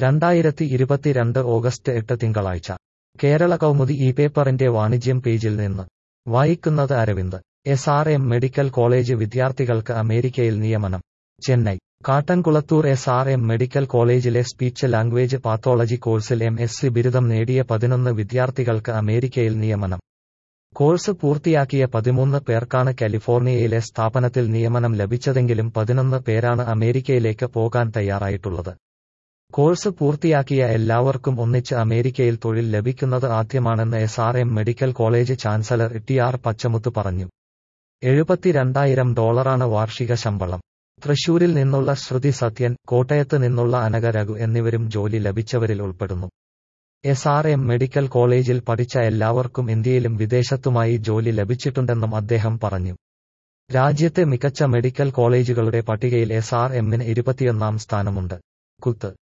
2022 August 8 തിങ്കളാഴ്ച കേരള കൗമുദി ഈ പേപ്പറിന്റെ വാണിജ്യം പേജിൽ നിന്ന് വായിക്കുന്നത് അരവിന്ദ്. SRM മെഡിക്കൽ കോളേജ് വിദ്യാർത്ഥികൾക്ക് അമേരിക്കയിൽ നിയമനം. ചെന്നൈ കാട്ടൻകുളത്തൂർ SRM മെഡിക്കൽ കോളേജിലെ സ്പീച്ച് ലാംഗ്വേജ് പാത്തോളജി കോഴ്സിൽ MSc ബിരുദം നേടിയ 11 വിദ്യാർത്ഥികൾക്ക് അമേരിക്കയിൽ നിയമനം. കോഴ്സ് പൂർത്തിയാക്കിയ 13 പേർക്കാണ് കാലിഫോർണിയയിലെ സ്ഥാപനത്തിൽ നിയമനം ലഭിച്ചതെങ്കിലും 11 പേരാണ് അമേരിക്കയിലേക്ക് പോകാൻ തയ്യാറായിട്ടുള്ളത്. കോഴ്സ് പൂർത്തിയാക്കിയ എല്ലാവർക്കും ഒന്നിച്ച് അമേരിക്കയിൽ തൊഴിൽ ലഭിക്കുന്നത് ആദ്യമാണെന്ന് SRM medical college chancellor TR Pachamuthu പറഞ്ഞു. $72,000 വാർഷിക ശമ്പളം. തൃശൂരിൽ നിന്നുള്ള ശ്രുതി സത്യൻ, കോട്ടയത്ത് നിന്നുള്ള അനഘ രഘു എന്നിവരും ജോലി ലഭിച്ചവരിൽ ഉൾപ്പെടുന്നു. SRM മെഡിക്കൽ കോളേജിൽ പഠിച്ച എല്ലാവർക്കും ഇന്ത്യയിലും വിദേശത്തുമായി ജോലി ലഭിച്ചിട്ടുണ്ടെന്നും അദ്ദേഹം പറഞ്ഞു. രാജ്യത്തെ മികച്ച മെഡിക്കൽ കോളേജുകളുടെ പട്ടികയിൽ SRMന് 21ാം സ്ഥാനമുണ്ട്. കുത്ത്